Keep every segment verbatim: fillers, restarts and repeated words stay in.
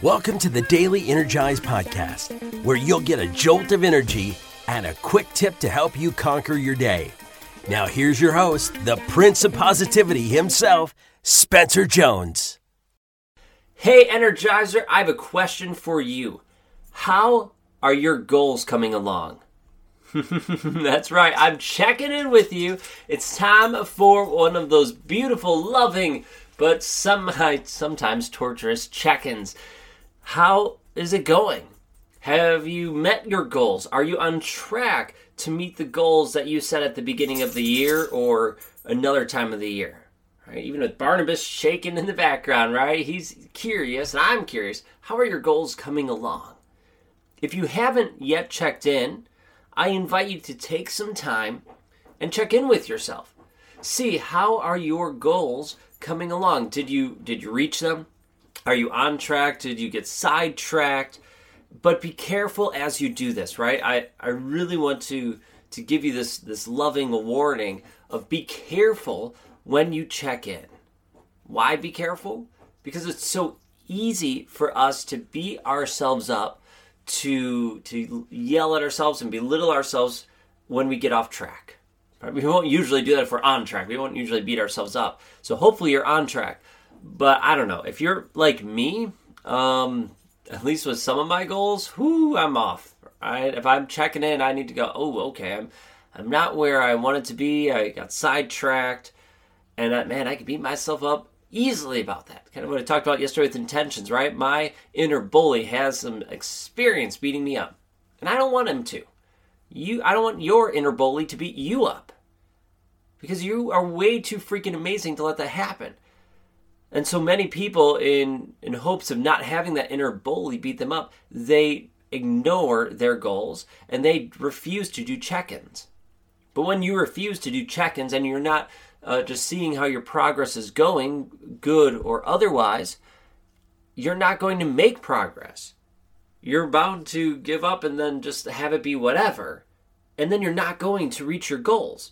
Welcome to the Daily Energize Podcast, where you'll get a jolt of energy and a quick tip to help you conquer your day. Now here's your host, the Prince of Positivity himself, Spencer Jones. Hey Energizer, I have a question for you. How are your goals coming along? That's right, I'm checking in with you. It's time for one of those beautiful, loving, but some, sometimes torturous check-ins. How is it going? Have you met your goals? Are you on track to meet the goals that you set at the beginning of the year or another time of the year? Right? Even with Barnabas shaking in the background, right? He's curious, and I'm curious. How are your goals coming along? If you haven't yet checked in, I invite you to take some time and check in with yourself. See, how are your goals coming along? Did you did you reach them? Are you on track? Did you get sidetracked? But be careful as you do this, right? I, I really want to, to give you this, this loving warning of be careful when you check in. Why be careful? Because it's so easy for us to beat ourselves up, to, to yell at ourselves and belittle ourselves when we get off track. Right? We won't usually do that if we're on track. We won't usually beat ourselves up. So hopefully you're on track. But I don't know. If you're like me, um, at least with some of my goals, whoo, I'm off. Right? If I'm checking in, I need to go, oh, okay, I'm I'm not where I wanted to be. I got sidetracked. And I, man, I could beat myself up easily about that. Kind of what I talked about yesterday with intentions, right? My inner bully has some experience beating me up. And I don't want him to. You, I don't want your inner bully to beat you up. Because you are way too freaking amazing to let that happen. And so many people, in, in hopes of not having that inner bully beat them up, they ignore their goals and they refuse to do check-ins. But when you refuse to do check-ins and you're not uh, just seeing how your progress is going, good or otherwise, you're not going to make progress. You're bound to give up and then just have it be whatever. And then you're not going to reach your goals.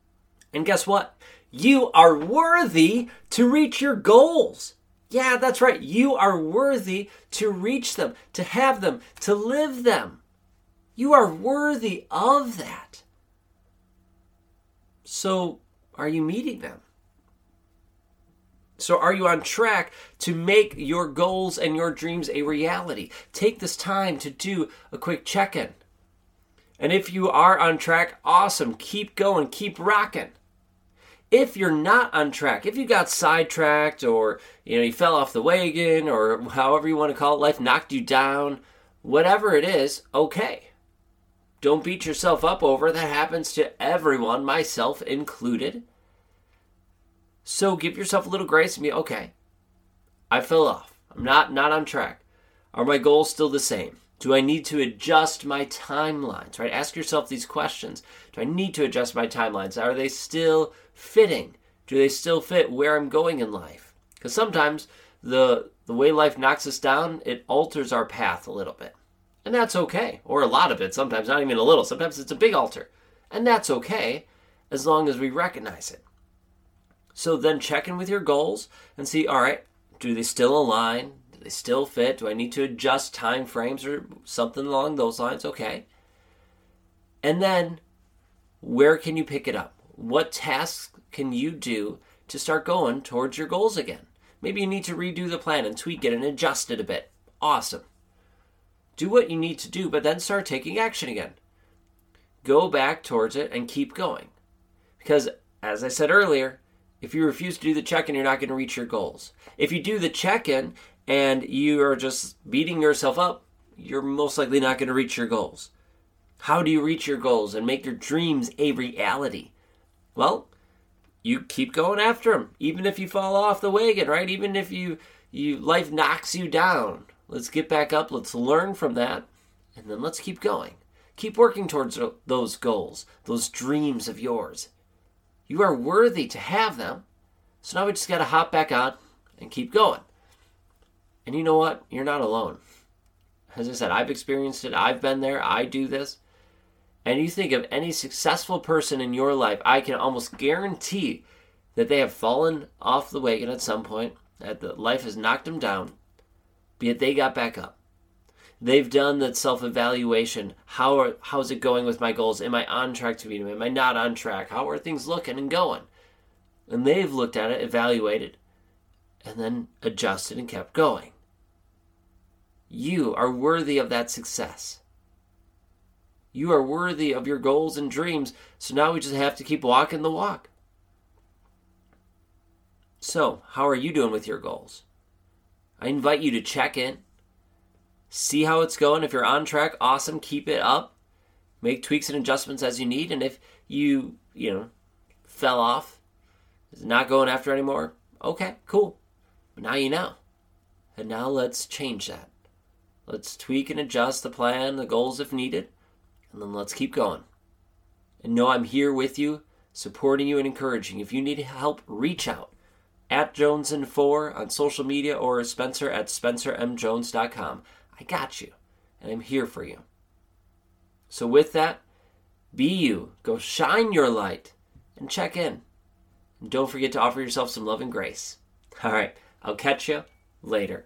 And guess what? You are worthy to reach your goals. Yeah, that's right. You are worthy to reach them, to have them, to live them. You are worthy of that. So, are you meeting them? So, are you on track to make your goals and your dreams a reality? Take this time to do a quick check-in. And if you are on track, awesome. Keep going. Keep rocking. If you're not on track, if you got sidetracked or you know you fell off the wagon or however you want to call it, life knocked you down, whatever it is, okay. Don't beat yourself up over it. That happens to everyone, myself included. So give yourself a little grace and be, okay, I fell off. I'm not, not on track. Are my goals still the same? Do I need to adjust my timelines? Right? Ask yourself these questions. Do I need to adjust my timelines? Are they still fitting? Do they still fit where I'm going in life? Because sometimes the the way life knocks us down, it alters our path a little bit. And that's okay. Or a lot of it. Sometimes not even a little. Sometimes it's a big alter. And that's okay as long as we recognize it. So then check in with your goals and see, all right, do they still align? Do they still fit? Do I need to adjust time frames or something along those lines? Okay. And then where can you pick it up? What tasks can you do to start going towards your goals again? Maybe you need to redo the plan and tweak it and adjust it a bit. Awesome. Do what you need to do, but then start taking action again. Go back towards it and keep going. Because, as I said earlier, if you refuse to do the check-in, you're not going to reach your goals. If you do the check-in and you are just beating yourself up, you're most likely not going to reach your goals. How do you reach your goals and make your dreams a reality? Well, you keep going after them, even if you fall off the wagon, right? Even if you, you life knocks you down. Let's get back up. Let's learn from that. And then let's keep going. Keep working towards those goals, those dreams of yours. You are worthy to have them. So now we just got to hop back on and keep going. And you know what? You're not alone. As I said, I've experienced it. I've been there. I do this. And you think of any successful person in your life, I can almost guarantee that they have fallen off the wagon at some point, that the life has knocked them down, But yet they got back up. They've done that self-evaluation. How are, how's it going with my goals? Am I on track to meet them? Am I not on track? How are things looking and going? And they've looked at it, evaluated, and then adjusted and kept going. You are worthy of that success. You are worthy of your goals and dreams, so now we just have to keep walking the walk. So, how are you doing with your goals? I invite you to check in, see how it's going. If you're on track, awesome, keep it up. Make tweaks and adjustments as you need, and if you, you know, fell off, is not going after anymore, okay, cool. But now you know. And now let's change that. Let's tweak and adjust the plan, the goals if needed, and then let's keep going. And know I'm here with you, supporting you and encouraging. If you need help, reach out at Jones and four on social media or Spencer at spencer m jones dot com. I got you, and I'm here for you. So with that, be you. Go shine your light and check in. And don't forget to offer yourself some love and grace. All right, I'll catch you later.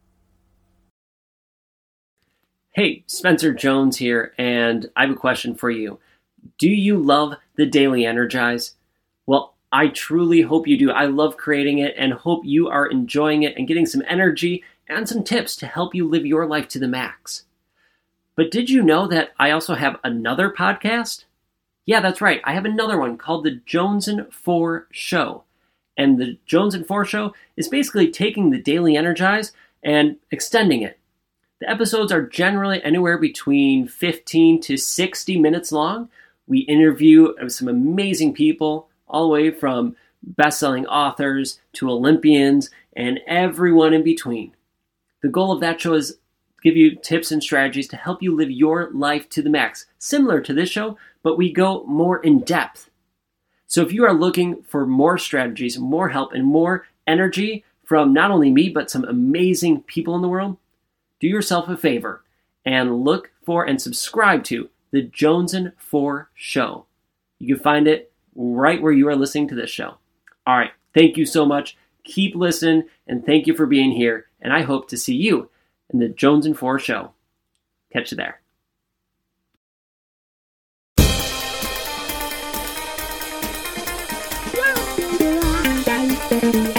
Hey, Spencer Jones here, and I have a question for you. Do you love the Daily Energize? Well, I truly hope you do. I love creating it and hope you are enjoying it and getting some energy and some tips to help you live your life to the max. But did you know that I also have another podcast? Yeah, that's right. I have another one called The Jones and four Show. And The Jones and four Show is basically taking the Daily Energize and extending it. The episodes are generally anywhere between fifteen to sixty minutes long. We interview some amazing people, all the way from best-selling authors to Olympians and everyone in between. The goal of that show is to give you tips and strategies to help you live your life to the max, similar to this show, but we go more in depth. So if you are looking for more strategies, more help, and more energy from not only me, but some amazing people in the world, do yourself a favor and look for and subscribe to The Jones and four Show. You can find it right where you are listening to this show. All right, thank you so much. Keep listening, and thank you for being here, and I hope to see you in The Jones and four Show. Catch you there.